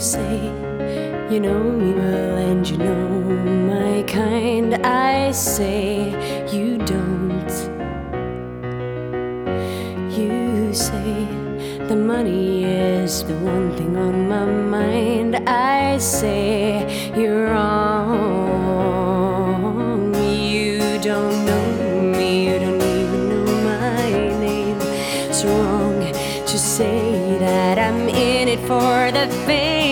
say you know me well and you know my kind. I say you don't. You say the money is the one thing on my mind. I say you're wrong. You don't know me, you don't even know my name. It's wrong to say that I'm in it for the fame.